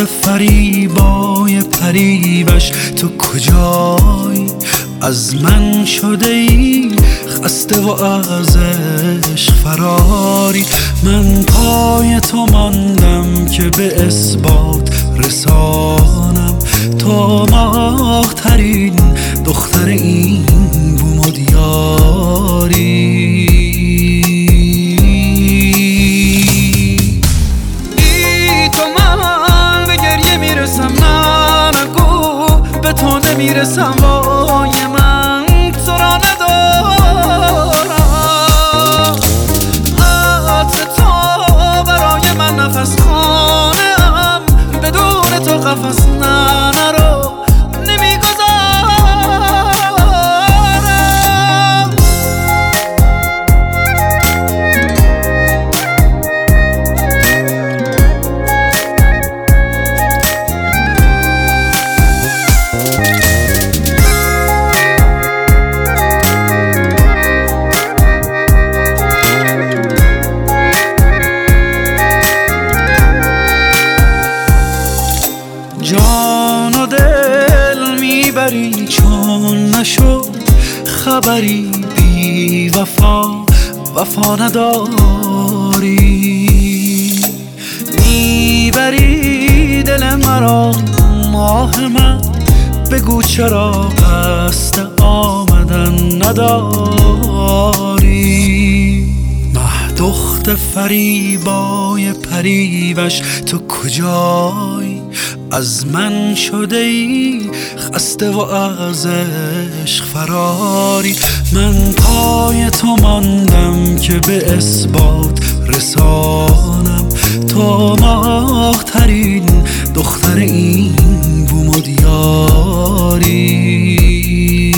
فریبای پریوش تو کجایی؟ از من شده ای خسته و از عشق فراری. من پای تو ماندم که به اثبات رسانم تو ماه ترین دختر این بوم و دیاری. بی تو من به گریه میرسم، نه نگو به تو نمیرسم، وای من تو را ندارم. عطر تو برای من نفس خانم، بدون تو قفس نرو نمیگذارم. جان و دل میبری چون نشد خبری، بی وفا نداری. میبری دل مرا ماه من، بگو چرا قصد آمدن نداری. دخت فریبای پریوش تو کجایی؟ از من شده ای خسته و از عشق فراری. من پای تو ماندم که به اثبات رسانم تو ماه ترین دختر این بوم و دیاری.